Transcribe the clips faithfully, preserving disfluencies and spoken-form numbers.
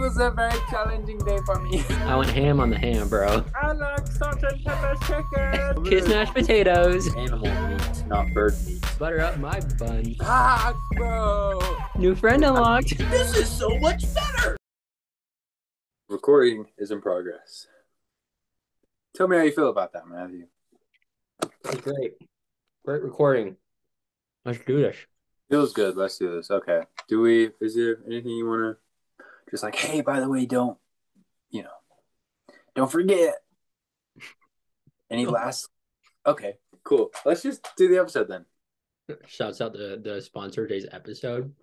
was a very challenging day for me. I went ham on the ham, bro. I like salt and pepper chicken. Kiss mashed potatoes. Animal meat, not bird meat. Butter up my bun. Ah, bro. New friend unlocked. This is so much better. Recording is in progress. Tell me how you feel about that, Matthew. That's great. Great recording. Let's do this. Feels good. Let's do this. Okay. Do we, is there anything you want to, just like, hey, by the way, don't, you know, don't forget. Any last, okay, cool. Let's just do the episode then. Shouts out the, the sponsor of today's episode.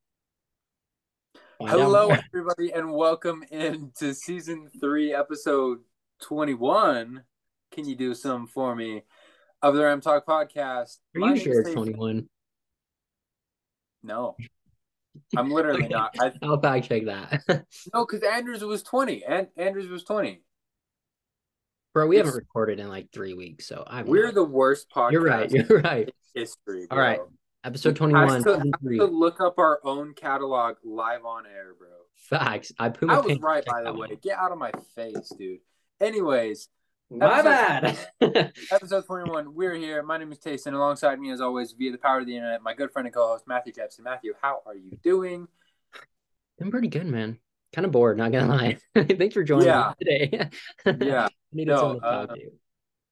Find Hello, out. everybody, and welcome into season three, episode twenty-one. Can you do some for me of the Ram Talk podcast? Are My you name sure is it's twenty-one? No, I'm literally Okay. not. I, I'll fact check that. no, because Andrews was twenty, and Andrews was twenty. Bro, we It's- haven't recorded in like three weeks, so I'm We're not- the worst podcast You're right. You're right. in history. All Bro. right. Episode Has twenty-one, to, season has three. to look up our own catalog live on air, bro. Facts. I put I my was pants- right, check by the that way. one. Get out of my face, dude. Anyways, My bad. episode twenty-one, we're here. My name is Tayson. Alongside me, as always, via the power of the internet, my good friend and co-host, Matthew Jepson. Matthew, how are you doing? I'm pretty good, man. Kind of bored, not gonna lie. Thanks for joining Yeah. me today. Yeah. I needed No, someone to uh, talk to.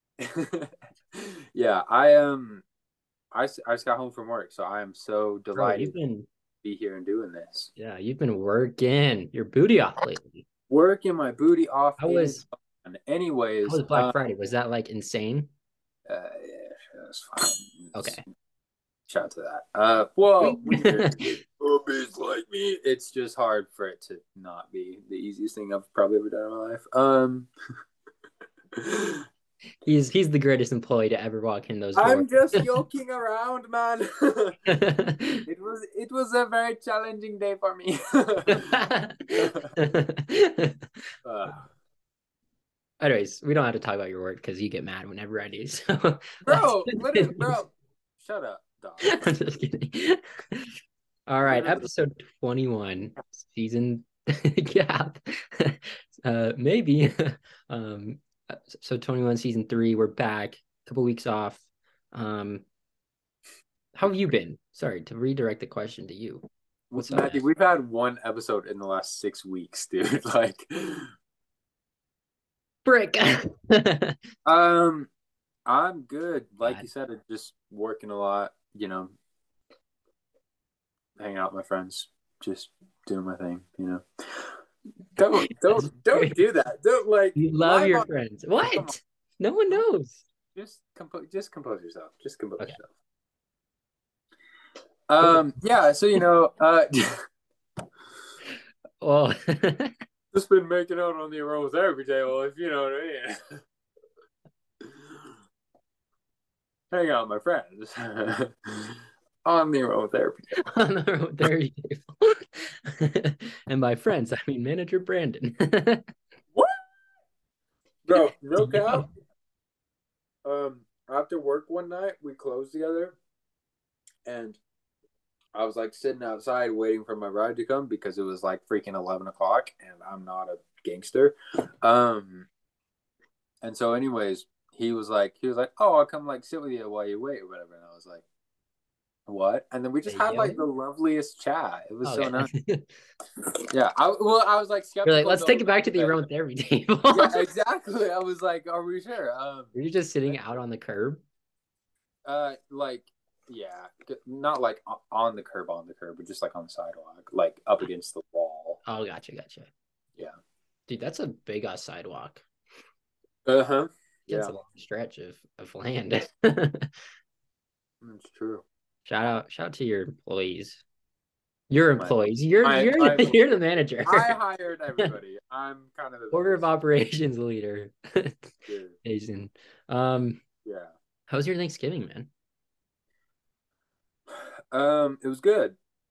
yeah, I um, I, s- I just got home from work, so I am so Bro, delighted you've been, to be here and doing this. yeah, you've been working your booty off lately. Working my booty off. How it was- is fun. Anyways, How was Black um, Friday? Was that like insane? Uh, yeah, that's fine. Okay. Shout out to that. Uh, well, when you're obese like me, it's just hard for it to not be the easiest thing I've probably ever done in my life. Um, He's he's the greatest employee to ever walk in those doors. I'm just joking around, man. it was it was a very challenging day for me. uh, Anyways, we don't have to talk about your work because you get mad whenever I do. So, bro, literally, bro, shut up, dog. I'm just kidding. All right, episode twenty-one, season gap. uh, maybe. um, so twenty-one, season three. We're back. A couple weeks off. Um, how have you been? Sorry to redirect the question to you. What's up, Matthew, man? we've had one episode in the last six weeks, dude. Like, Brick. um, I'm good. Like God. you said, it's just working a lot. You know, hanging out with my friends, just doing my thing. You know, don't don't don't do that. Don't like You love live your on- friends. Come on. What? No one knows. Just compose. Just compose yourself. Just compose Okay. yourself. Um. Yeah. So you know, uh, Well, just been making out on the aromatherapy table, if you know what I mean. Hang out with my friends on the aromatherapy table. on the road, there you go. And by friends, I mean manager Brandon. Bro, no cap. Um, after work one night, we closed together, and I was like sitting outside waiting for my ride to come because it was like freaking eleven o'clock, and I'm not a gangster. Um, and so, anyways, he was like, he was like, "Oh, I'll come like sit with you while you wait or whatever," and I was like, "What?" And then we just They had like yelled? the loveliest chat. It was so Okay. nice. Yeah, I well, I was like, skeptical. You're like, let's though, take it back to the that- aromatherapy table. Yeah, exactly. I was like, "Are we sure?" Um, Were you just sitting out on the curb? uh, like, yeah, not like o- on the curb, on the curb, but just like on the sidewalk, like up against the wall. Oh, gotcha, gotcha. Yeah. Dude, that's a big ass sidewalk. Uh huh. It's Yeah, a long stretch of, of land. it's true. Shout out, shout out to your employees. Your My- employees. You're I- you're I- you're the manager. I hired everybody. I'm kind of the Order of boss. operations leader. Yeah. Jason. Um, Yeah. how was your Thanksgiving, man? Um, it was good.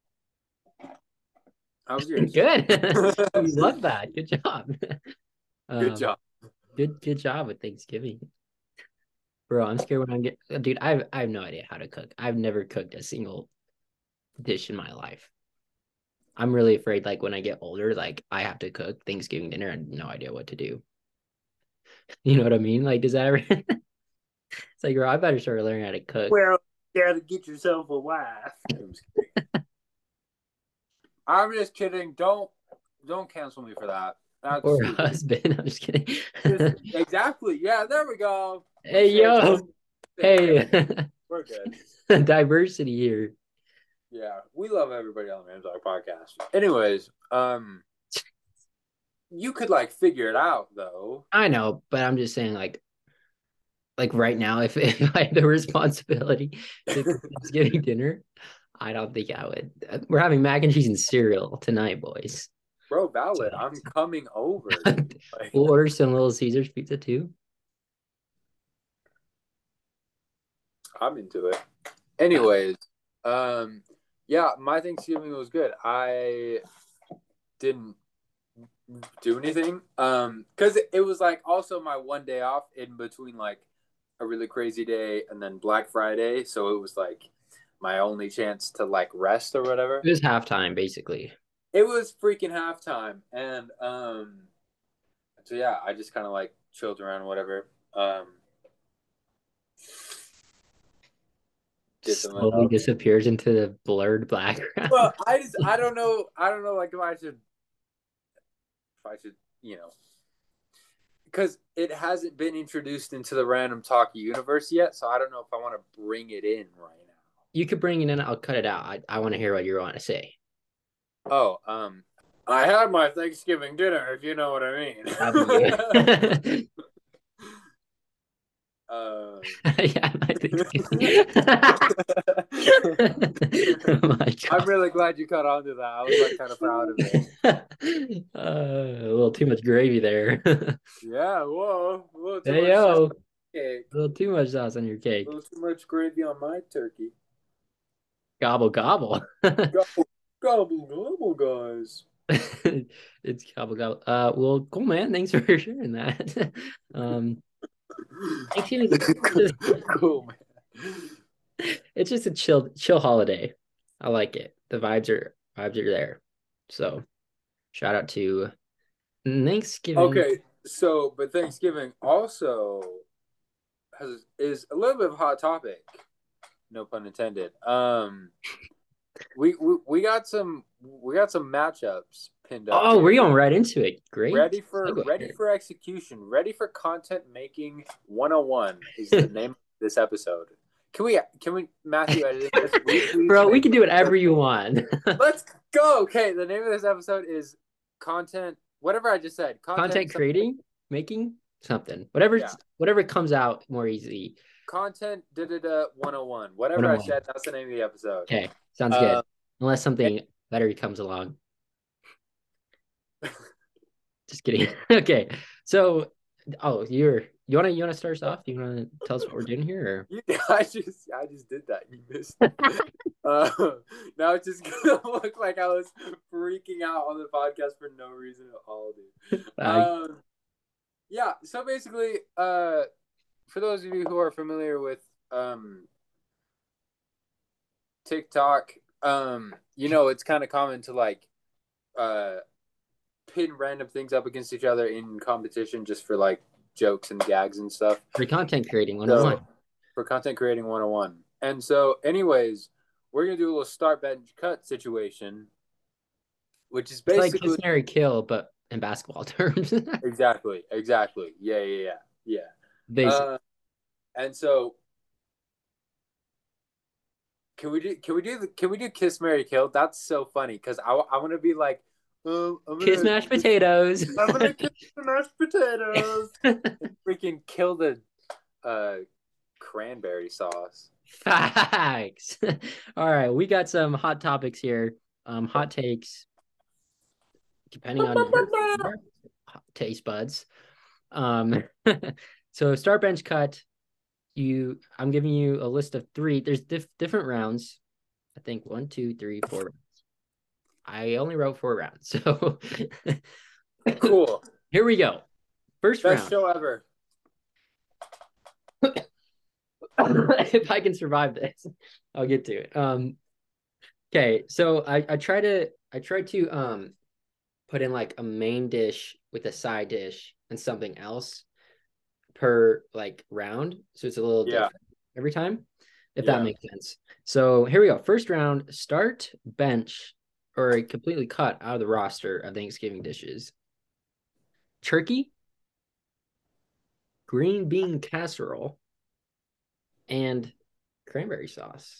How was yours? Good. We love that. Good job. Good Um, job. Good good job with Thanksgiving. Bro, I'm scared when I get dude, I have I have no idea how to cook. I've never cooked a single dish in my life. I'm really afraid, like when I get older, like I have to cook Thanksgiving dinner and no idea what to do. You know what I mean? Like, does that ever? It's like, bro, I better start learning how to cook. Well, you gotta get yourself a wife. I'm just kidding. I'm just kidding. Don't don't cancel me for that. That's Or a stupid. husband. I'm just kidding. Just- exactly. Yeah, there we go. Hey, yo. Hey. We're good. Diversity here. Yeah, we love everybody on the Ramsdog podcast. Anyways, um, you could like figure it out though. I know, but I'm just saying, like, like right now, if, if I had the responsibility to cook Thanksgiving dinner, I don't think I would. We're having mac and cheese and cereal tonight, boys. Bro, valid. I'm coming over. Like, We'll order some Little Caesars pizza too. I'm into it. Anyways, um, yeah, my Thanksgiving was good. I didn't do anything, um, because it was like also my one day off in between like a really crazy day and then Black Friday, so it was like my only chance to like rest or whatever. It was halftime, basically. It was freaking halftime, and um, so yeah, I just kind of like chilled around, whatever. Um, slowly disappears into the blurred background. Well, I just I don't know I don't know like if I should if I should you know because it hasn't been introduced into the Random Talk universe yet, so I don't know if I want to bring it in right now. You could bring it in. I'll cut it out. I, I want to hear what you want to say. Oh, um, I had my Thanksgiving dinner, if you know what I mean. Um, yeah, I think. Oh my God. I'm really glad you caught on to that. I was like kind of proud of it. Uh, a little too much gravy there. Yeah, whoa, a little too Hey much yo, cake. a little too much sauce on your cake. A little too much gravy on my turkey. Gobble gobble. Gobble gobble gobble, guys. It's gobble gobble. Uh, well, cool, man. Thanks for sharing that. um. Thanksgiving is cool, man. It's just a chill, chill holiday. I like it. The vibes are vibes are there. So, shout out to Thanksgiving. Okay, so but Thanksgiving also has is a little bit of a hot topic. No pun intended. Um, we we, we got some we got some matchups pinned up. Oh, we're going right into it. Great. Ready for ready for execution. Ready for content making one oh one is the name of this episode. Can we can we Matthew edit this? We, Bro, we can do whatever you want. Let's go. Okay, the name of this episode is content. Whatever I just said. Content, content creating, making something. Whatever yeah. whatever comes out more easy. Content da da da one oh one. Whatever one oh one. I said, that's the name of the episode. Okay, sounds uh, good. Unless something and- better comes along. Just kidding. Okay, so oh, you're you wanna you wanna start us off? You wanna tell us what we're doing here? Or? You, I just I just did that. You missed. uh, now it's just gonna look like I was freaking out on the podcast for no reason at all, dude. Um, yeah. So basically, uh, for those of you who are familiar with um TikTok, um, you know it's kind of common to like uh. pin random things up against each other in competition just for like jokes and gags and stuff. For content creating one oh one. So, for content creating one oh one. And so anyways, we're going to do a little start bench cut situation, which is basically... It's like kiss, marry, kill, but in basketball terms. Exactly. Exactly. Yeah, yeah, yeah. Yeah. Basically. Uh, and so can we do, can we do, the, can we do kiss, marry, kill? That's so funny because I, I want to be like, Um, I'm kiss gonna, mashed potatoes. I'm gonna kiss the mashed potatoes. Freaking kill the uh, cranberry sauce. Facts. All right, we got some hot topics here. Um, hot takes, depending on your taste buds. Um, so start bench cut. You, I'm giving you a list of three. There's dif- different rounds. I think one, two, three, four rounds. I only wrote four rounds, so cool. Here we go. First Best round. show ever. If I can survive this, I'll get to it. Um, okay, so I, I try to I tried to um put in like a main dish with a side dish and something else per like round, so it's a little Yeah, different every time, if that yeah. makes sense. So here we go. First round, start, bench, or completely cut out of the roster of Thanksgiving dishes. Turkey, green bean casserole, and cranberry sauce.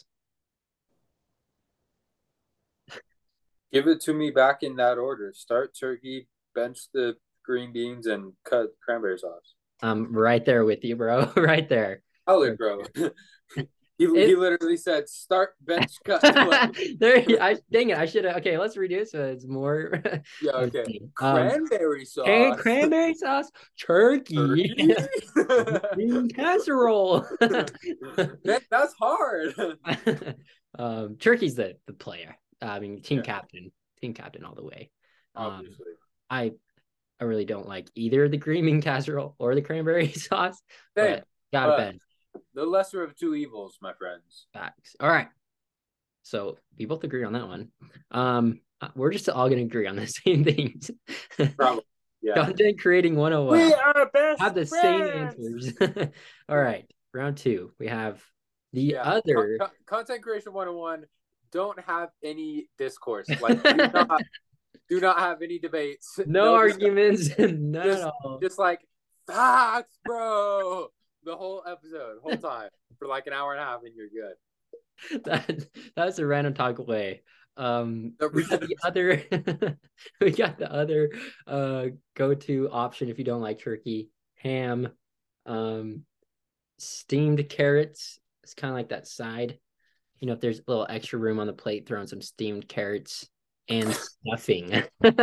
Give it to me back in that order. Start turkey, bench the green beans, and cut cranberry sauce. I'm right there with you, bro. Right there. Solid, Right bro. there. he he It literally said start, bench, cut. there I dang it. I should have okay, let's redo it so it's more Yeah, of a okay. theme. Um Cranberry can sauce. cranberry sauce, turkey, Turkey. green casserole. Man, that's hard. um turkey's the the player. I mean team Yeah, captain, team captain all the way. Um obviously. I I really don't like either the green bean casserole or the cranberry sauce, Same, but gotta but bet the lesser of two evils, my friends. facts. All right. So we both agree on that one. Um, uh, we're just all gonna agree on the same things. Probably. Yeah. Content creating We one oh one. are best Have the same friends. answers. All right. Round two. We have the Yeah. Con- other con- content creation one oh one. Don't have any discourse. Like do not do not have any debates. no No discussion. arguments, none at Just all. just like facts, bro. The whole episode, whole time for like an hour and a half, and you're good. That that's a random talk away. Um, we got The- the other we got the other uh go-to option if you don't like turkey, ham, um, steamed carrots. It's kind of like that side. You know, if there's a little extra room on the plate, throw in some steamed carrots and stuffing.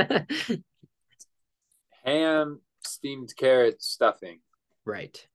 Ham, steamed carrots, stuffing. Right.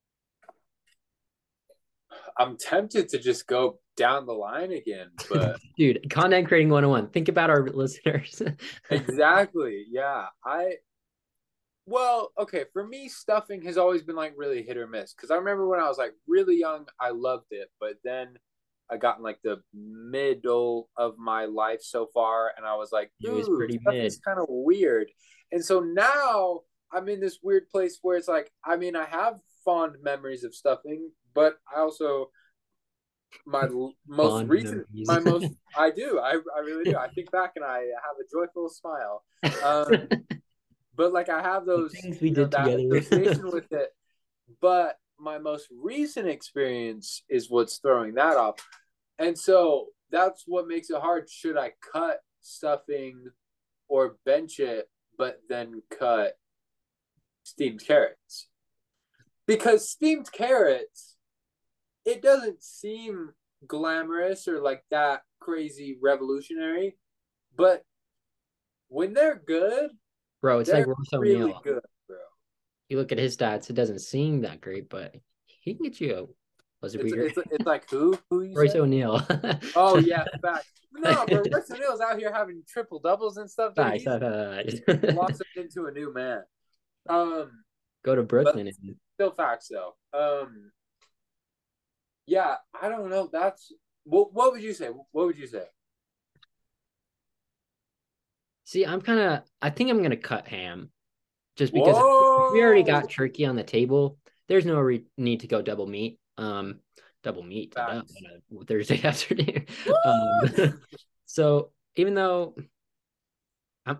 I'm tempted to just go down the line again, but Dude, content creating one oh one. Think about our listeners. exactly. Yeah. I well, okay, for me stuffing has always been like really hit or miss cuz I remember when I was like really young, I loved it, but then I got in like the middle of my life so far and I was like, It was "Ooh, pretty mid. stuffing's kind of weird." And so now I'm in this weird place where it's like, I mean, I have fond memories of stuffing, but I also my l- most Fond recent memories. my most I do I, I really do I think back and I have a joyful smile, um but like I have The those, things we you know, did that together. association with it, but my most recent experience is what's throwing that off, and so that's what makes it hard. Should I cut stuffing or bench it but then cut steamed carrots? Because steamed carrots, it doesn't seem glamorous or like that crazy revolutionary, but when they're good, Bro, it's like they're Royce really O'Neal. good, bro. You look at his stats, it doesn't seem that great, but he can get you a buzzer It's beater. it's it's like who who you Royce said? O'Neal. Oh yeah, fact. No, bro, Royce O'Neal's out here having triple doubles and stuff, dude. Facts, He's facts, facts. blossomed into a new man. Um, Go to but Brooklyn and still facts though. Um, yeah, I don't know. That's what. What would you say? What would you say? see, I'm kind of, I think I'm gonna cut ham just because if we already Whoa, got turkey on the table. There's no re need to go double meat. Um, double meat to double facts. on a Thursday afternoon. Um, What? so even though I'm,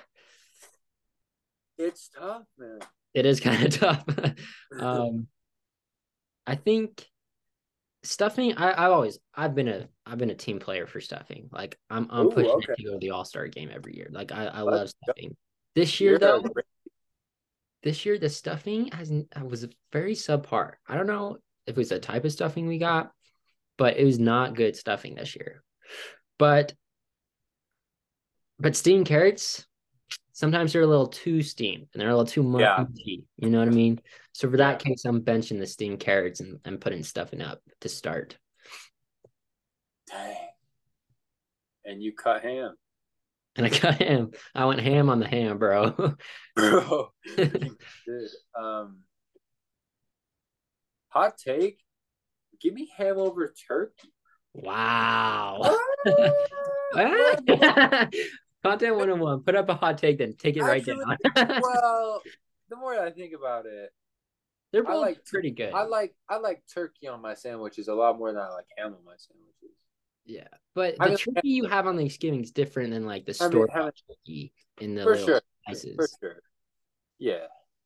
It's tough, man. it is kind of tough. um, I think stuffing. I, I've always I've been a I've been a team player for stuffing. Like I'm I'm Oh, pushing okay. it to go to the All Star game every year. Like I I Let's love go. stuffing. This year You're a though, great. this year the stuffing hasn't was very subpar. I don't know if it was the type of stuffing we got, but it was not good stuffing this year. But but steamed carrots, sometimes they're a little too steamed and they're a little too Yeah, mushy. You know what I mean? So for that yeah. case, I'm benching the steamed carrots and, and putting stuffing up to start. Dang. And you cut ham, And I got ham. I went ham on the ham, bro. bro. You did. Um, hot take. Give me ham over turkey. Wow. What? well, Content one oh one. Put up a hot take, then take it right actually, down. well, the more I think about it, They're I both like pretty good. I like I like turkey on my sandwiches a lot more than I like ham on my sandwiches. Yeah, but I the mean, turkey you have on Thanksgiving is different than like the I mean, store ham- bought turkey in the for little sure, for slices. sure, yeah.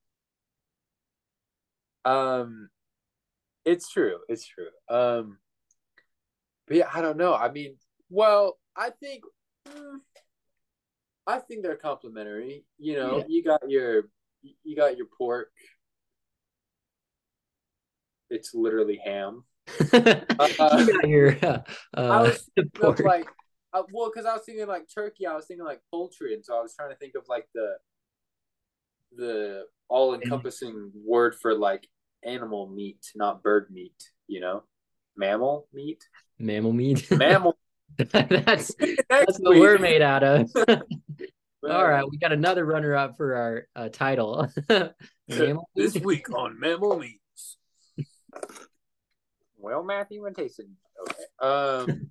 Um, it's true, it's true. Um, but yeah, I don't know. I mean, well, I think, mm, I think they're complementary. You know, Yeah. you got your, you got your pork. It's literally ham. Uh, You got your uh, I uh was the thinking of pork. like, uh, well, because I was thinking like turkey, I was thinking like poultry, and so I was trying to think of like the the all encompassing word for like animal meat, not bird meat. You know, mammal meat, Mammal meat. mammal. That's that's Next what we're week, made out of. All right, man. we got another runner up for our uh, title. Mammal This meat. week on mammal meats. Well, Matthew and Tayson. Okay. Um.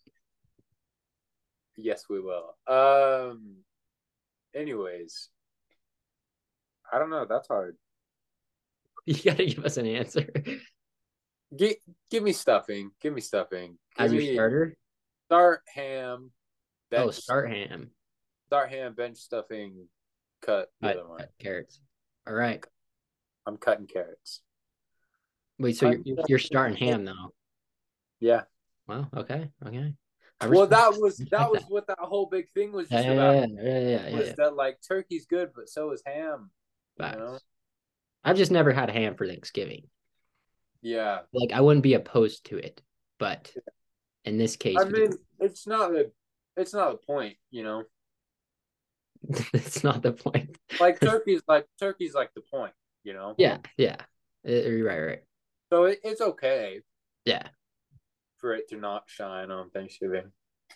Yes, we will. Um. Anyways, I don't know. That's hard. You gotta give us an answer. Give, give me stuffing. Give me stuffing. As Give your me starter? start ham, Oh, bench start ham. start ham, bench stuffing, cut the Cut, other one. cut carrots. All right. I'm cutting carrots. Wait, so you're Cutting you're starting ham though? Yeah. Wow. Okay. Okay. I Well, respect, that was that respect that. was what that whole big thing was Yeah, just yeah, about. yeah, yeah, yeah, yeah, Was yeah. that like turkey's good, but so is ham. You know? Facts. I've just never had ham for Thanksgiving. Yeah. Like I wouldn't be opposed to it, but in this I case, because mean, it's not a, it's not a point. You know, it's not the point. like turkey's like turkey's like the point. You know, Yeah, yeah. Uh, You're right, right. so it, it's okay Yeah. for it to not shine on Thanksgiving.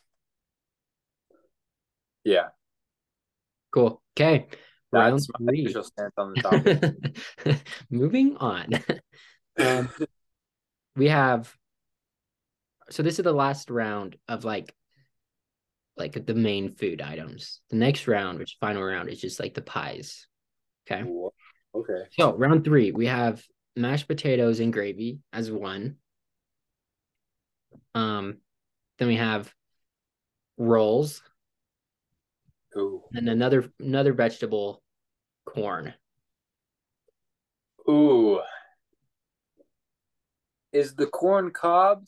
Yeah. Cool. Okay. Round That's my three. official stance on the topic. Moving on. Um, we have so this is the last round of like like the main food items. The next round, which is final round, is just like the pies. Okay. Okay. So round three, we have mashed potatoes and gravy as one. Um, then we have rolls Ooh. and another another vegetable, corn. Ooh. Is the corn cobbed?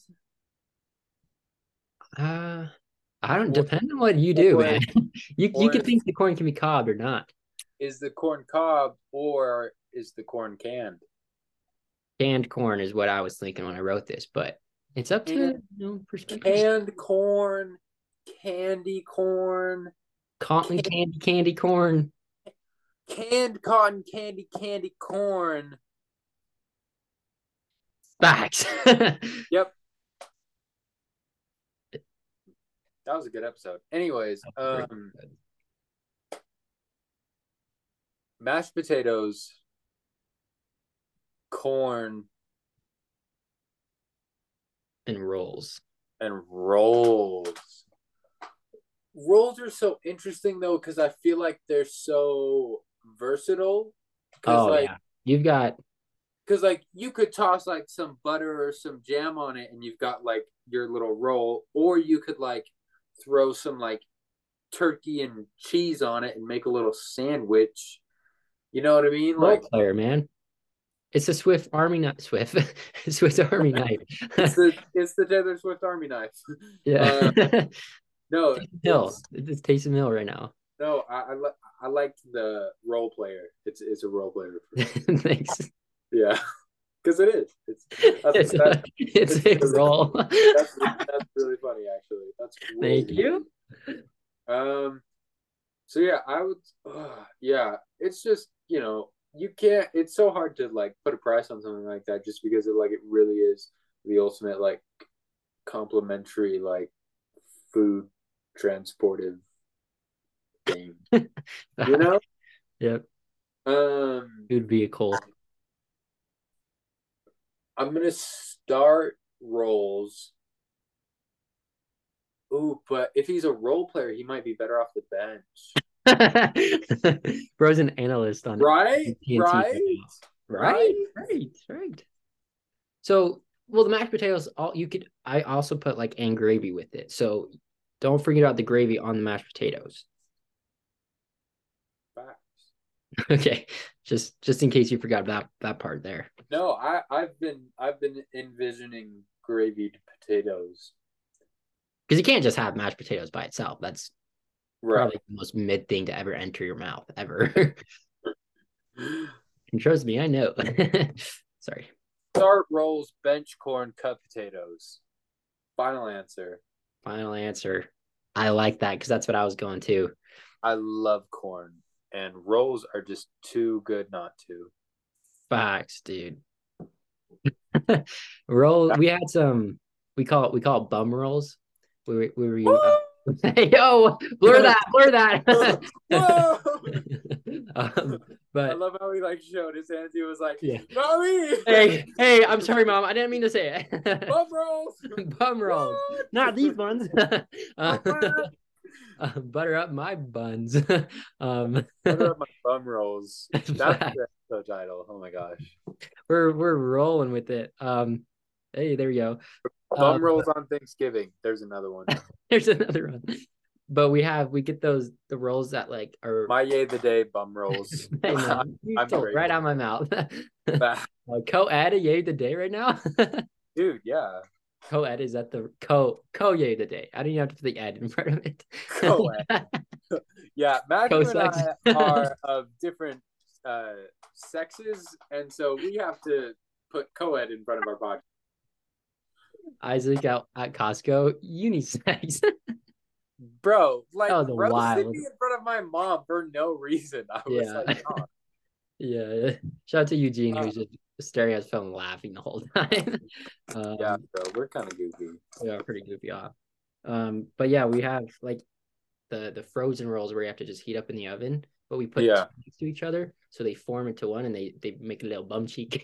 Uh I don't Or, depend on what you do, or, man. You you or can is, think the corn can be cobbed or not. is the corn cobbed or is the corn canned? Canned corn is what I was thinking when I wrote this, but it's up to Canned, you know perspective. canned corn, candy corn, Cotton can, candy candy corn. canned cotton candy candy corn. Facts. Yep. That was a good episode. Anyways, um mashed potatoes, corn, And rolls. and rolls. Rolls are so interesting though because I feel like they're so versatile. Because Oh like, yeah. You've got because like you could toss like some butter or some jam on it, and you've got like your little roll, or you could like throw some like turkey and cheese on it and make a little sandwich. You know what I mean? role Like player, man. It's a Swift Army knife. Swift. Swiss Army knife. it's the it's the Taylor Swift Army knife. Yeah. Uh, no, Taysom Hill. it's It's Taysom Hill right now. no. I I, li- I liked the role player. It's it's a role player. Thanks. Yeah, because it is. It's that's It's that, a, it's it's a really, role. that's that's really funny actually. That's really Thank you. um. So yeah, I would. Uh, yeah, it's just you know you can't. It's so hard to like put a price on something like that just because it like it really is the ultimate like complimentary like food transportive thing. You know. Yep. Um. Food vehicle. I'm gonna start rolls. Ooh, but if he's a role player, he might be better off the bench. Bro's an analyst on Right? T N T right Right? now. Right, Right? right, right. So, well, the mashed potatoes, all you could, I also put like and gravy with it. So don't forget about the gravy on the mashed potatoes. Facts. Okay, just just in case you forgot that that part there. No, I I've been I've been envisioning gravied potatoes. Because you can't just have mashed potatoes by itself. That's Right. probably the most mid thing to ever enter your mouth ever. And trust me, I know. Sorry. Start rolls, bench corn, cut potatoes. Final answer. Final answer. I like that because that's what I was going to. I love corn, and rolls are just too good not to. Facts, dude. Roll. We had some. We call it. We call it bum rolls. We were. We were. Uh, yo, blur that. Blur that. Whoa! um, I but love how he like showed his hands. He was like, yeah. "Not me." Hey, hey, I'm sorry, mom. I didn't mean to say it. Bum rolls. Bum rolls. What? Not these buns. uh, Butter uh, butter up my buns. um, up my bum rolls. That's the episode title. Oh my gosh. we're we're rolling with it. Um, hey, there we go. Bum Um, rolls on Thanksgiving. There's another one. there's another one. But we have we get those the rolls that like are My yay the day bum rolls. hey man, you I'm stole it right grateful. out of my mouth. Bah. uh, co-ed a yay the day right now. Dude, yeah. Co-ed is at the co co yay the day. I don't even have to put the ed in front of it. Co-ed. Yeah, Matthew and Co-sex. I are of different uh, sexes, and so we have to put co-ed in front of our podcast. Isaac out at Costco, unisex. Bro, like That was roasted wild. me in front of my mom for no reason. I was Yeah. like, oh. Yeah. Shout out to Eugene, who's just staring at his phone laughing the whole time. um, Yeah, bro, we're kind of goofy. We are pretty goofy off. Um, but yeah, we have like the the frozen rolls where you have to just heat up in the oven, but we put Yeah. two next to each other so they form into one and they they make a little bum cheek.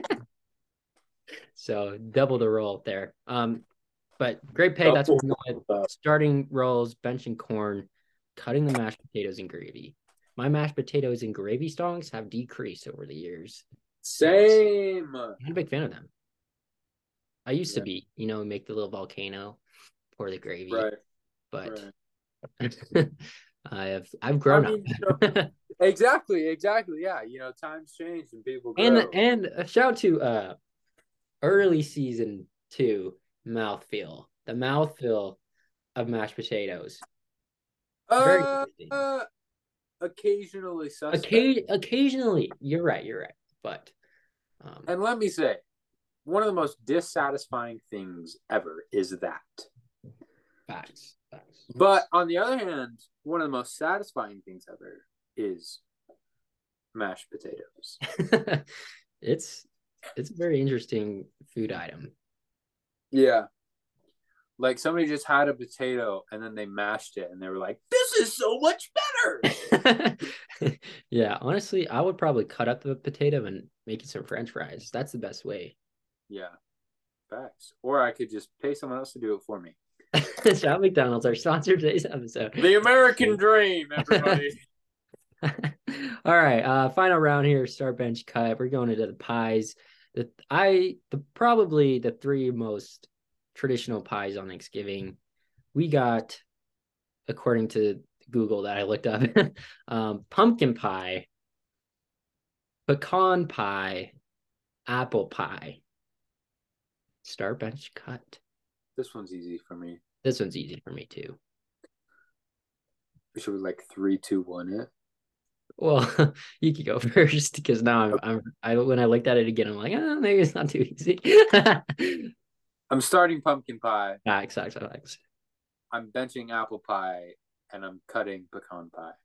So double the roll there. Um, but great pay. That's what we're going with. Starting rolls, benching corn, cutting the mashed potatoes and gravy. My mashed potatoes and gravy stonks have decreased over the years. Same. I'm a big fan of them. I used Yeah. to be, you know, make the little volcano, pour the gravy. Right. But Right. I have I've grown I mean, up. you know, exactly, exactly. Yeah, you know, times change and people grow. and and a shout out to uh early season two mouthfeel. The mouthfeel of mashed potatoes. Very uh, interesting. uh, occasionally suspect. Occa- occasionally, you're right, you're right. But um, And let me say, one of the most dissatisfying things ever is that. facts, facts. But on the other hand, one of the most satisfying things ever is mashed potatoes. it's it's a very interesting food item. Yeah. Like somebody just had a potato and then they mashed it and they were like, this is so much better. Yeah, honestly, I would probably cut up the potato and make it some French fries. That's the best way. Yeah. Facts. Or I could just pay someone else to do it for me. Shout out McDonald's, our sponsor today's episode. The American dream, everybody. All right, uh, final round here. Start bench cut. We're going into the pies. The I the probably the three most traditional pies on Thanksgiving. We got, according to Google that I looked up, um, pumpkin pie, pecan pie, apple pie. Start bench cut. This one's easy for me. This one's easy for me too. Should we like three, two, one it? Well, you could go first because now I'm, I'm I when I looked at it again, I'm like, oh, maybe it's not too easy. I'm starting pumpkin pie. Facts, facts, facts. I'm benching apple pie, and I'm cutting pecan pie.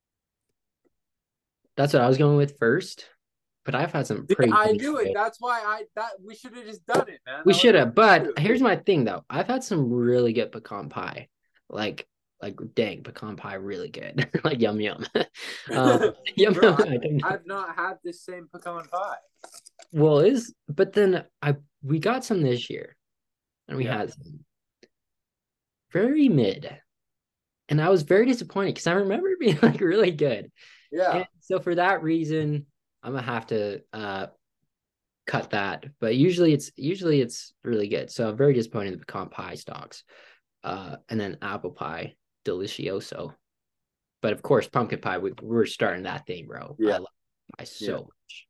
That's what I was going with first, but I've had some pretty. I knew it. That's why I that we should have just done it, man. We That should was- have, but here's my thing though. I've had some really good pecan pie, like like dang pecan pie, really good, like yum yum. um, yum Bro, yum. I I, don't know. I've not had this same pecan pie. Well, is but then I we got some this year, and we Yeah. had some. very mid. And I was very disappointed because I remember it being like really good. Yeah. And so for that reason, I'm gonna have to uh cut that. But usually it's usually it's really good. So I'm very disappointed in the pecan pie stocks. Uh, and then apple pie, delicioso. But of course, pumpkin pie, we, we're starting that thing, bro. Yeah. I love pie so Yeah. much.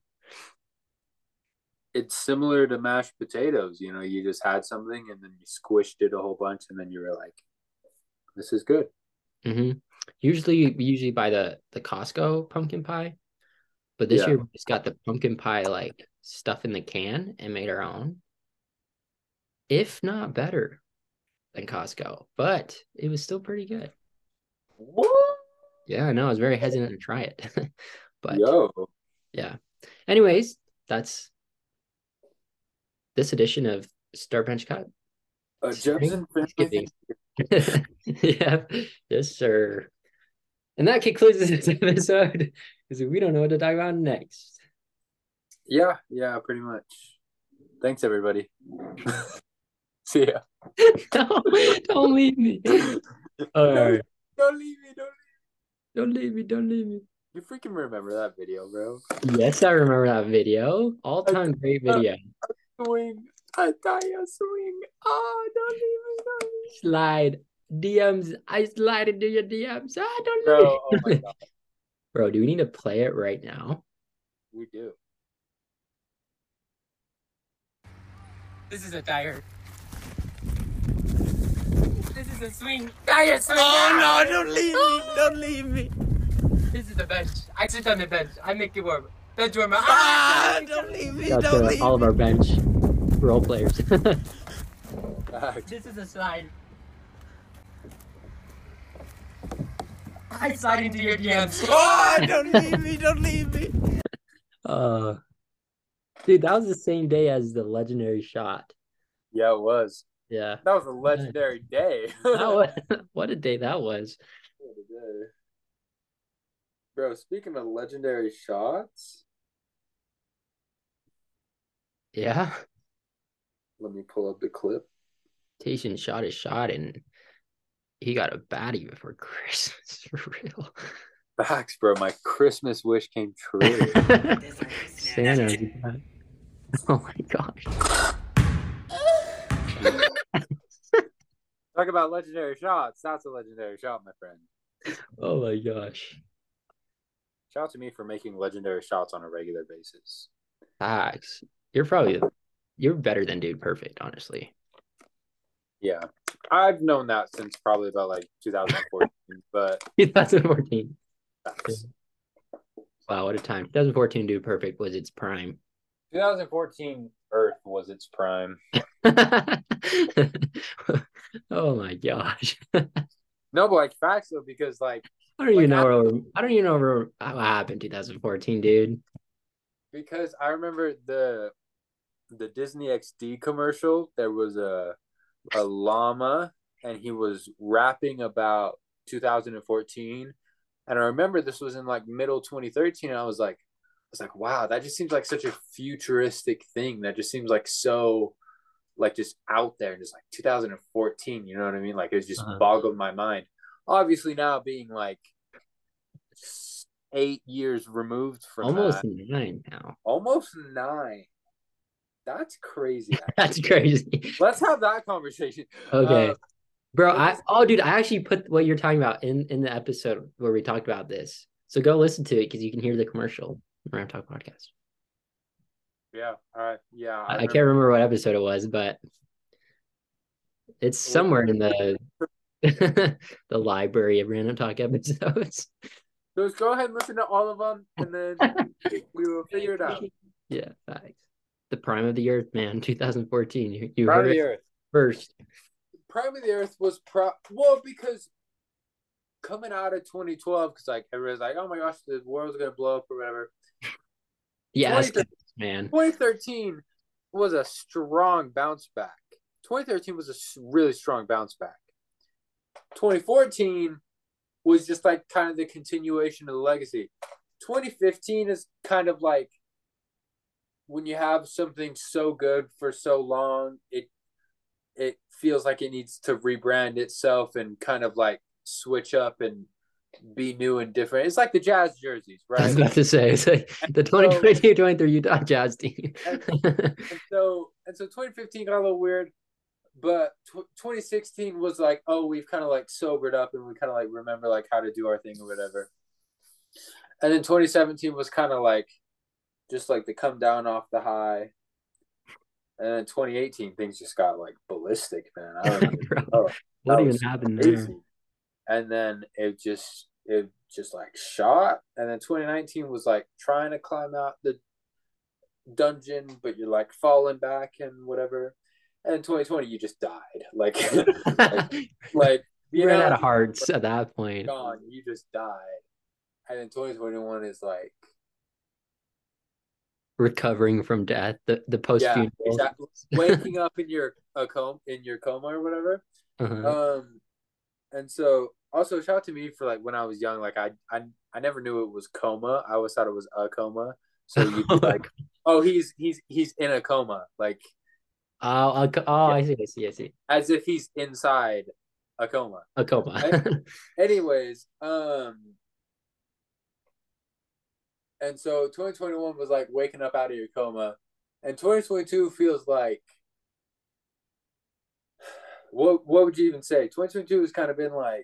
It's similar to mashed potatoes. You know, you just had something and then you squished it a whole bunch and then you were like, this is good. Mm-hmm. Usually, we usually buy the the Costco pumpkin pie, but this Yeah. year we just got the pumpkin pie like stuff in the can and made our own. If not better than Costco, but it was still pretty good. What? Yeah, I know. I was very hesitant to try it, but Yo. yeah. Anyways, that's this edition of Star Bench Cut. Uh, Jefferson family. Yeah, yes, sir. And that concludes this episode because we don't know what to talk about next. Yeah, yeah, pretty much. Thanks, everybody. See ya. don't, don't leave me. All right. Don't leave me. Don't leave me. Don't leave me. Don't leave me. You freaking remember that video, bro? Yes, I remember that video. All time great video. Swing. I die a swing. Oh, don't leave me. Don't leave me. Slide. D Ms. I slide into your D Ms. Ah, don't Bro, leave me. oh my God. Bro, do we need to play it right now? We do. This is a tire. This is a swing. Tire swing. Oh no, don't leave me. Don't leave me. This is the bench. I sit on the bench. I make it warm. Bench warmer. Ah, don't leave me. That's Don't uh, leave all of me. our bench role players. This is a slide. I slide into your D Ms. Oh, don't leave me. Don't leave me. uh, dude, that was the same day as the legendary shot. Yeah, it was. Yeah. That was a legendary day. That was, what a day that was. What a day. Bro, speaking of legendary shots, Yeah. let me pull up the clip. Tayson shot his shot and he got a baddie before Christmas. For real. Facts, bro. My Christmas wish came true. Santa. Oh my gosh. Talk about legendary shots. That's a legendary shot, my friend. Oh my gosh. Shout out to me for making legendary shots on a regular basis. Facts. You're probably you're better than Dude Perfect, honestly. Yeah. I've known that since probably about like two thousand fourteen, but twenty fourteen. facts. Wow, what a time. twenty fourteen Dude Perfect was its prime. twenty fourteen Earth was its prime. Oh my gosh. No, but like facts though, because like I don't even Like, know where, I don't even know where, what happened in twenty fourteen, dude. because I remember the the Disney X D commercial. There was a a llama, and he was rapping about two thousand fourteen. And I remember this was in like middle twenty thirteen. And I was like, I was like, wow, that just seems like such a futuristic thing. That just seems like so, like just out there, and just like two thousand fourteen. You know what I mean? Like it just Uh-huh. boggled my mind. Obviously, now being like eight years removed from Almost that, nine now. almost nine. That's crazy. Actually. That's crazy. Let's have that conversation. Okay. Uh, Bro, but I this- oh dude, I actually put what you're talking about in in the episode where we talked about this. So go listen to it because you can hear the commercial. Ram Talk Podcast. yeah. All right. Yeah. I, I can't remember what episode it was, but it's somewhere in the the library of Random Talk episodes. So just go ahead and listen to all of them, and then we will figure it out. Yeah, facts. The prime of the earth, man. twenty fourteen. You, you Prime heard of the it Earth. first. Prime of the Earth was pro. Well, because coming out of twenty twelve, because like everybody's like, oh my gosh, the world's gonna blow up or whatever. Yeah, twenty man. twenty thirteen was a strong bounce back. twenty thirteen was a s- really strong bounce back. twenty fourteen was just like kind of the continuation of the legacy. twenty fifteen is kind of like when you have something so good for so long, it it feels like it needs to rebrand itself and kind of like switch up and be new and different. It's like the Jazz jerseys, right? I was about to say, it's like the twenty twenty-two twenty-three Utah Jazz team. and, and so and so twenty fifteen got a little weird, but t- twenty sixteen was like, oh, we've kind of like sobered up and we kind of like remember like how to do our thing or whatever. And then twenty seventeen was kind of like just like the come down off the high. And then twenty eighteen things just got like ballistic, man. I don't know. Oh, what even happened there? And then it just it just like shot. And then twenty nineteen was like trying to climb out the dungeon, but you're like falling back and whatever. And twenty twenty, you just died. Like, like, like you ran out of hearts at that point. Gone, you just died. And then twenty twenty-one is like recovering from death, the the post funeral, yeah, exactly. Waking up in your a coma in your coma or whatever. Uh-huh. Um, and so also shout out to me for like when I was young, like I I I never knew it was coma. I always thought it was a coma. So you'd be like, oh, he's he's he's in a coma, like. Oh, oh, yeah. I see, I see, I see. As if he's inside a coma. A coma. Anyways, um, and so twenty twenty-one was like waking up out of your coma, and twenty twenty-two feels like what? What would you even say? twenty twenty-two has kind of been like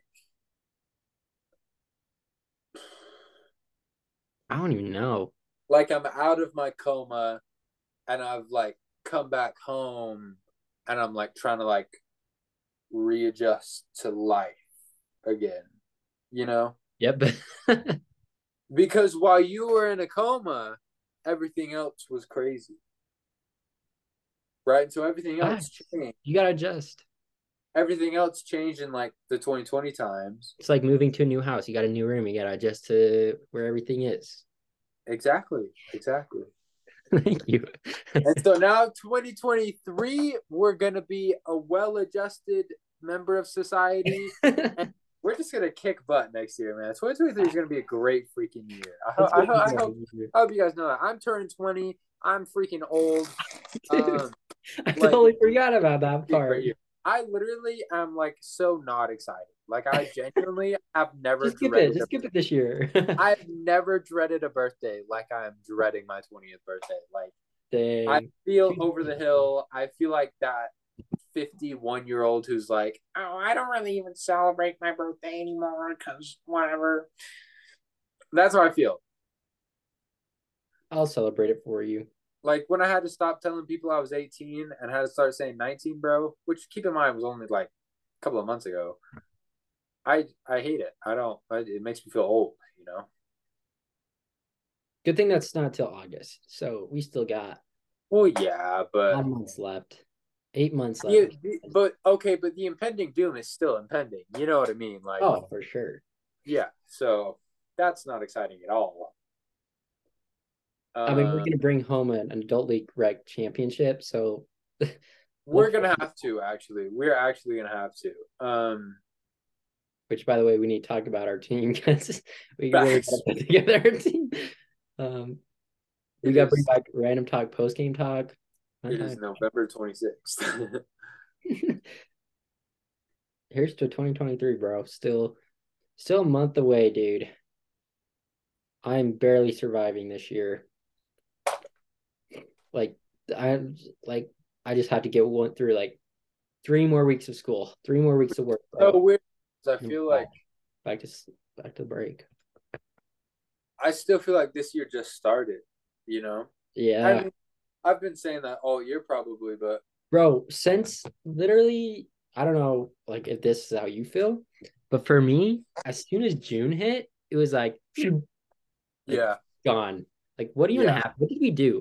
I don't even know. Like I'm out of my coma, and I've like come back home and I'm like trying to like readjust to life again, you know? Yep. Because while you were in a coma, everything else was crazy. Right? So everything else changed. You gotta adjust. Everything else changed in like the twenty twenty times. It's like moving to a new house. You got a new room. You gotta adjust to where everything is. Exactly. Exactly. Thank you. And so now twenty twenty-three, we're going to be a well-adjusted member of society. And we're just going to kick butt next year, man. twenty twenty-three is going to be a great freaking year. I, ho- I, ho- I, hope, I hope you guys know that. I'm turning twenty. I'm freaking old. Um, I totally like, forgot about that part. I literally am like so not excited. Like I genuinely have never just skip it. Just skip it this year. I've never dreaded a birthday like I'm dreading my twentieth birthday. Like Dang. I feel over the hill. I feel like that fifty-one year old who's like, oh, I don't really even celebrate my birthday anymore because whatever. That's how I feel. I'll celebrate it for you. Like when I had to stop telling people I was eighteen and had to start saying nineteen, bro, which keep in mind was only like a couple of months ago. I I hate it. I don't. I, it makes me feel old, you know. Good thing that's not till August, so we still got. Well, yeah, but nine months left, eight months left. Yeah, the, but okay, but the impending doom is still impending. You know what I mean? Like, oh, for sure. Yeah, so that's not exciting at all. I mean, we're gonna bring home an, an adult league rec championship, so we're gonna have to. Actually, we're actually gonna have to. Um. Which, by the way, we need to talk about our team because we really got to put together our team. Um, we got to bring back random talk, post game talk. It is November twenty-sixth. Here's to twenty twenty-three, bro. Still, still a month away, dude. I'm barely surviving this year. Like I like, I just have to get one through like three more weeks of school, three more weeks of work. Bro. So weird. I feel like back to back to the break. I still feel like this year just started, you know? Yeah. I mean, I've been saying that all year probably, but bro, since literally, I don't know like if this is how you feel, but for me, as soon as June hit, it was like, like yeah, gone. Like what even yeah. happened? What did we do?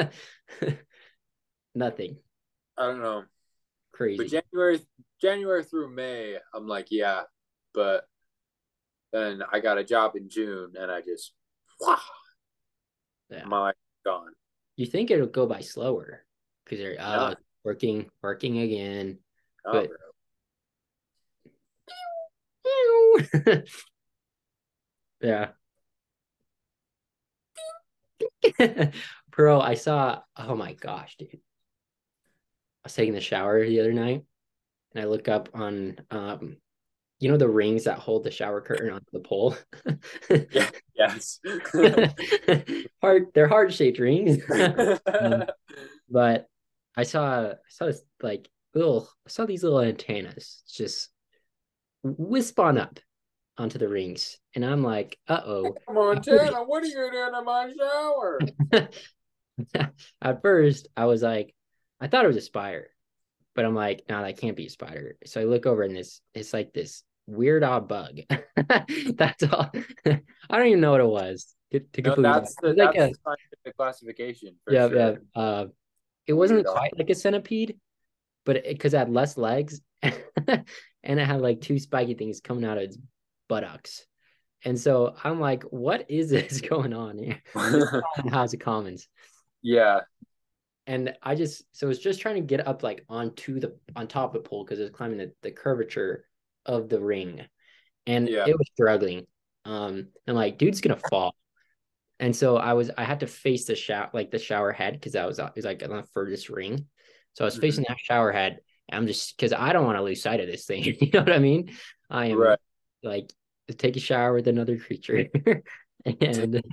Nothing. I don't know. Crazy. But January January through May, I'm like, yeah, but then I got a job in June and I just wow, yeah. my life gone. You think it'll go by slower because they're uh, yeah. working working again. Oh, but... yeah. Bro, I saw oh my gosh, dude. I was taking the shower the other night and I look up on um you know the rings that hold the shower curtain onto the pole. Yeah. Yes. Heart, they're heart-shaped rings. um, but I saw I saw this like little I saw these little antennas just wisp on up onto the rings, and I'm like, uh-oh. Montana, what are you doing in my shower? At first, I was like, I thought it was a spider, but I'm like, no, that can't be a spider. So I look over and this, it's like this weird odd bug. That's all. I don't even know what it was. To, to No, completely that's the, like that's a, the scientific classification. For yeah, sure. yeah. Uh, it wasn't Weird quite like a centipede, but it because it had less legs and it had like two spiky things coming out of its buttocks. And so I'm like, what is this going on here? House of Commons. Yeah. And I just so it's just trying to get up like onto the on top of the pole because it was climbing the, the curvature of the ring. And Yeah. it was struggling. Um, I'm like, dude's gonna fall. And so I was I had to face the shower like the shower head because I was it was like on the furthest ring. So I was Mhm. facing that shower head. And I'm just because I don't want to lose sight of this thing. You know what I mean? I am Right. like to take a shower with another creature. and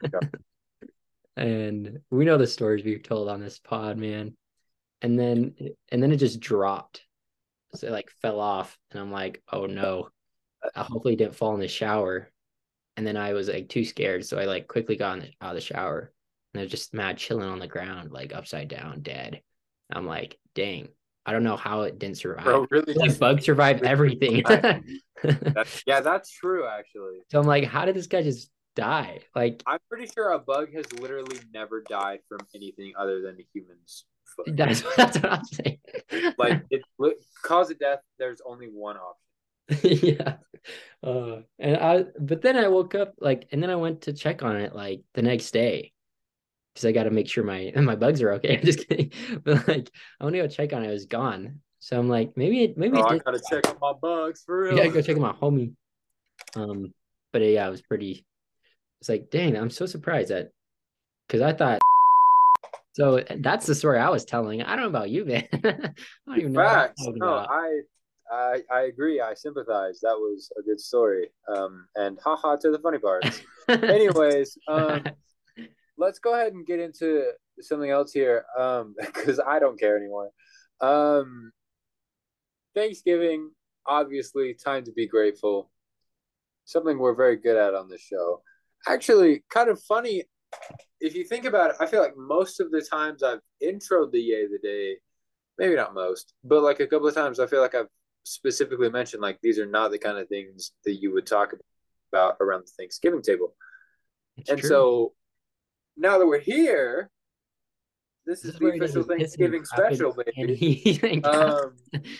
and we know the stories we've told on this pod, man. And then and then it just dropped. So it like fell off. And I'm like, oh no. I hopefully didn't fall in the shower. And then I was like too scared. So I like quickly got in, out of the shower. And I was just mad chilling on the ground, like upside down, dead. I'm like, dang, I don't know how it didn't survive. Bro, really Like just bugs survive everything. that's, yeah, that's true actually. So I'm like, how did this guy just die? Like I'm pretty sure a bug has literally never died from anything other than a human's foot. that's, that's what I'm saying. Like it cause of death, there's only one option. Yeah. Uh, and I but then I woke up like and then I went to check on it like the next day because I got to make sure my my bugs are okay. I'm just kidding. But like I want to go check on it. It was gone. So I'm like maybe it maybe Oh, it I did. gotta check on my bugs for real. I gotta go check on my homie. Um, but yeah, it was pretty. It's like dang, I'm so surprised that because I thought. So that's the story I was telling. I don't know about you, man. I don't even know Facts. what I'm talking No, about. I, I, I agree. I sympathize. That was a good story. Um, and haha to the funny parts. Anyways, um, let's go ahead and get into something else here. Um, because I don't care anymore. Um, Thanksgiving, obviously, time to be grateful. Something we're very good at on this show. Actually, kind of funny. If you think about it, I feel like most of the times I've introed the Yay the Day, maybe not most, but like a couple of times I feel like I've specifically mentioned like these are not the kind of things that you would talk about around the Thanksgiving table. It's and true. so now that we're here, this, this is, is the official Thanksgiving special, baby. um,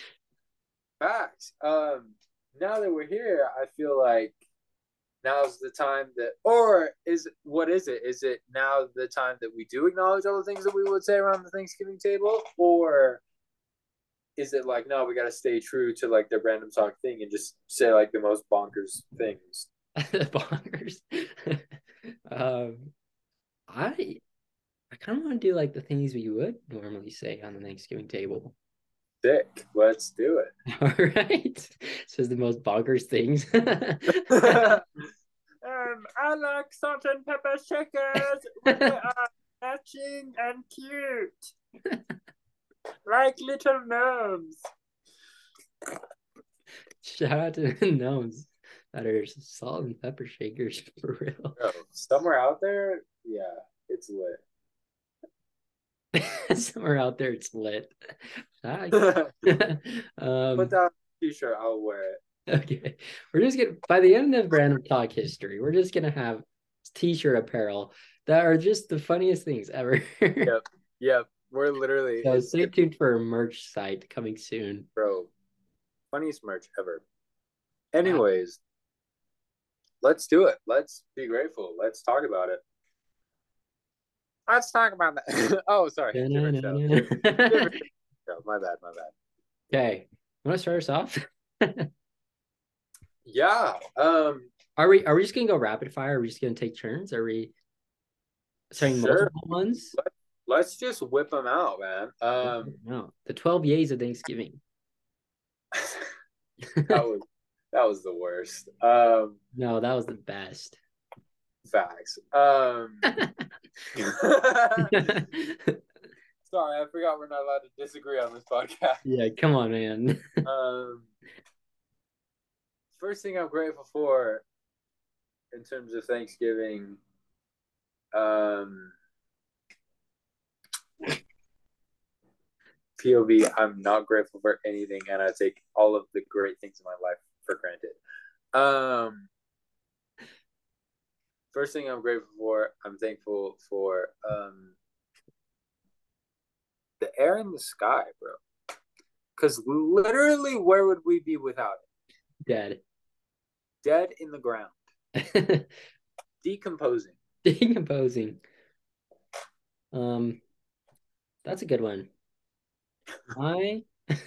facts. Um, now that we're here, I feel like now's the time that, or is what is it? Is it now the time that we do acknowledge all the things that we would say around the Thanksgiving table, or is it like no, we got to stay true to like the random talk thing and just say like the most bonkers things? Bonkers. um, I I kind of want to do like the things we would normally say on the Thanksgiving table. Sick. Let's do it. All right. So it's the most bonkers things. um, I like salt and pepper shakers. They are matching and cute, like little gnomes. Shout out to the gnomes that are salt and pepper shakers for real. Bro, somewhere out there, yeah, it's lit. Somewhere out there, it's lit. um, Put that t-shirt, I'll wear it. Okay, we're just gonna by the end of Random Talk history, we're just gonna have t-shirt apparel that are just the funniest things ever. Yep, yep. We're literally. So stay tuned for a merch site coming soon, bro. Funniest merch ever. Anyways, wow. Let's do it. Let's be grateful. Let's talk about it. Let's talk about that. Oh, sorry. Different show. Different, different show. My bad. My bad. Okay, want to start us off? Yeah. Um. Are we? Are we just gonna go rapid fire? Are we just gonna take turns? Are we? Saying sure. Multiple ones. Let, let's just whip them out, man. Um. No, the twelve yays of Thanksgiving. that was that was the worst. Um, No, that was the best. Facts. Um, sorry, I forgot we're not allowed to disagree on this podcast. Yeah, come on, man. Um, first thing I'm grateful for in terms of Thanksgiving, um, P O V, I'm not grateful for anything, and I take all of the great things in my life for granted. Um, first thing I'm grateful for, I'm thankful for um, the air in the sky, bro. Because literally, where would we be without it? Dead. Dead in the ground. Decomposing. Decomposing. Um, that's a good one. I.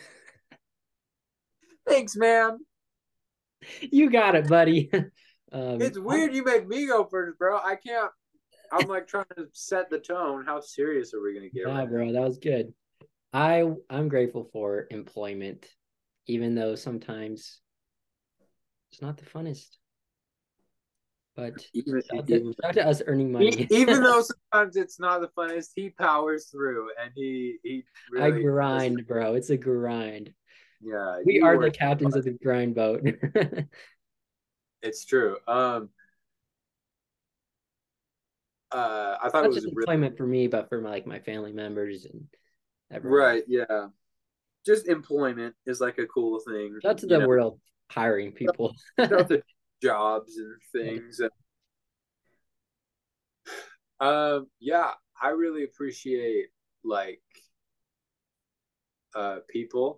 Thanks, man. You got it, buddy. Um, it's weird you made me go first, bro. I can't. I'm like trying to set the tone. How serious are we gonna get? Yeah, right bro, now? that was good. I I'm grateful for employment, even though sometimes it's not the funnest. But even, shout, even, to, shout to us earning money. even though sometimes it's not the funnest, he powers through and he he really I grind, does. Bro. It's a grind. Yeah, we are the captains of the grind boat. It's true. Um, uh, I thought not it was just really... employment for me, but for my, like my family members and everyone. Right. Yeah. Just employment is like a cool thing. Shout to the know? world hiring people. Shout to jobs and things. Um, yeah, I really appreciate like uh people.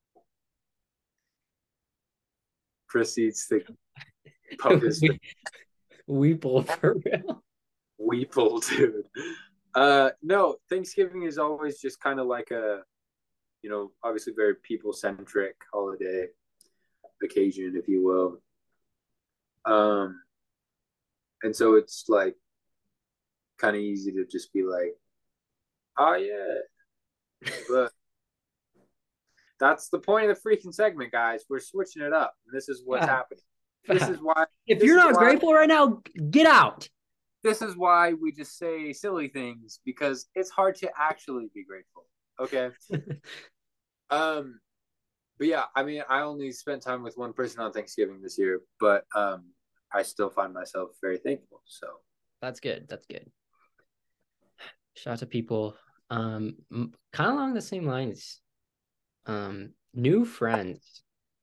Proceeds to poke his Weeple for real. Weeple, dude. Uh, no, Thanksgiving is always just kind of like a, you know, obviously very people-centric holiday occasion, if you will. Um, and so it's like kind of easy to just be like, oh yeah, but that's the point of the freaking segment, guys. We're switching it up. And this is what's God. happening. This God. is why. If you're not why, grateful right now, get out. This is why we just say silly things, because it's hard to actually be grateful. Okay. um, but yeah, I mean, I only spent time with one person on Thanksgiving this year, but um, I still find myself very thankful. So that's good. That's good. Shout out to people. Um, kind of along the same lines. Um, new friends.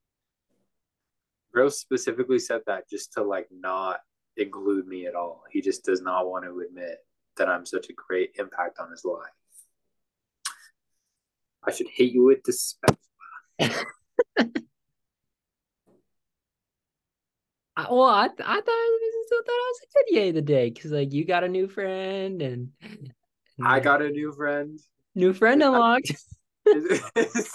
Rose specifically said that just to like not include me at all. He just does not want to admit that I'm such a great impact on his life. I should hate you with disrespect. I, well, I, th- I thought I thought I was a good yay today because like you got a new friend and, and I got a new friend. New friend unlocked. Is, is,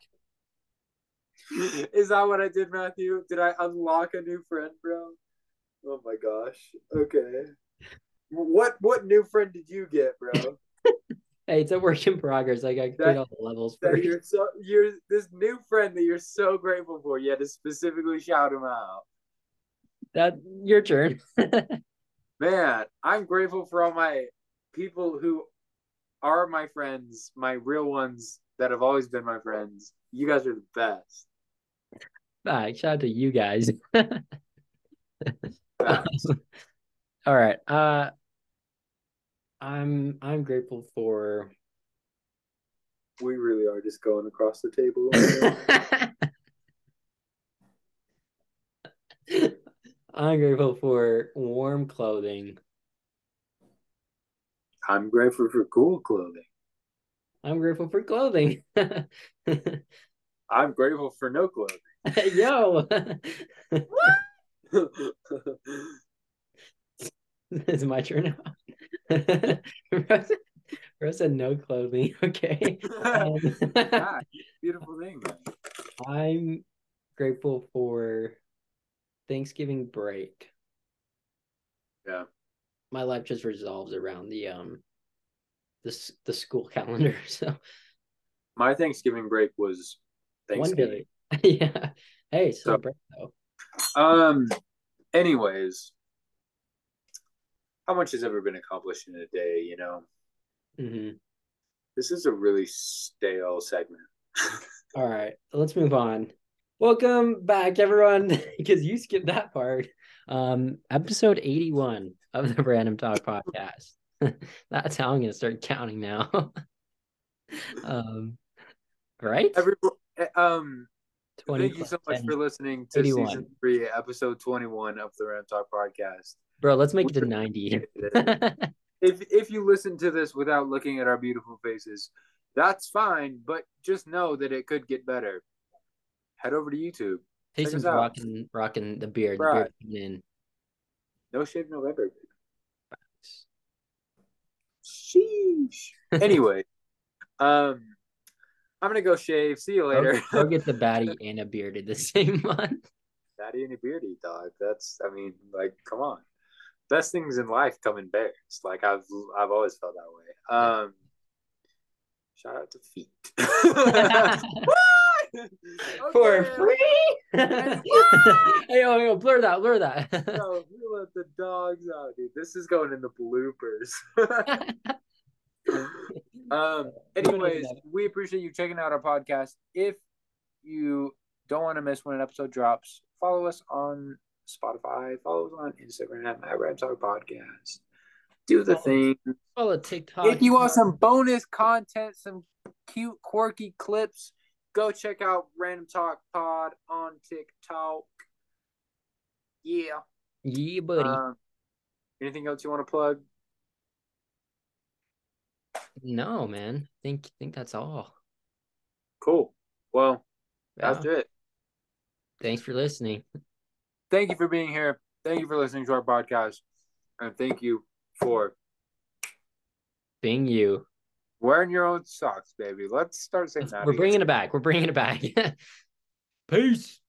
is that what I did, Matthew? Did I unlock a new friend, bro? Oh my gosh. Okay. What what new friend did you get, bro? Hey, it's a work in progress. Like I get all the levels first. You're so you're this new friend that you're so grateful for. You had to specifically shout him out. That your turn. Man, I'm grateful for all my people who are my friends, my real ones that have always been my friends. You guys are the best. Bye. Shout out to you guys. All right. Uh I'm I'm grateful for we really are just going across the table. I'm grateful for warm clothing. I'm grateful for cool clothing. I'm grateful for clothing. I'm grateful for no clothing. Yo. It's my turn now. Rose, Rose said no clothing. Okay. Um, yeah, beautiful thing, man. I'm grateful for Thanksgiving break. Yeah. My life just resolves around the um the, the school calendar. So my Thanksgiving break was Thanksgiving. One day. Yeah. Hey, So, celebrate though. um, anyways, how much has ever been accomplished in a day? You know, hmm this is a really stale segment. All right, let's move on. Welcome back, everyone, because you skipped that part. Um, episode eighty-one of the Random Talk podcast. That's how I'm gonna start counting now. um, right? Every, um, twenty thank you plus so much ten, for listening to eighty-one. season three, episode twenty-one of the Ram Talk podcast. Bro, let's make it to ninety. if if you listen to this without looking at our beautiful faces, that's fine. But just know that it could get better. Head over to YouTube. Check Taysom's us out. rocking, rocking the beard. The Right. beard coming in. No Shave November. Sheesh. Anyway, um, I'm gonna go shave. See you later. Go, go get the baddie and a bearded the same month. Daddy and a beardy dog. That's, I mean, like, come on. Best things in life come in bears. Like I've, I've always felt that way. Um, shout out to feet. For free. Hey, oh, yo, blur that, blur that. No, we let the dogs out, dude. This is going in the bloopers. um. Anyways, we appreciate you checking out our podcast. If you don't want to miss when an episode drops, follow us on Spotify. Follow us on Instagram at Ram Talk Podcast. Do the follow, thing. Follow TikTok. If you want some bonus content, some cute, quirky clips, go check out Random Talk Pod on TikTok. Yeah. Yeah, buddy. Um, anything else you want to plug? No, man. Think think that's all. Cool. Well, yeah. That's it. Thanks for listening. Thank you for being here. Thank you for listening to our podcast. And thank you for being you. Wearing your own socks, baby. Let's start saying that. We're bringing it back. We're bringing it back. Peace.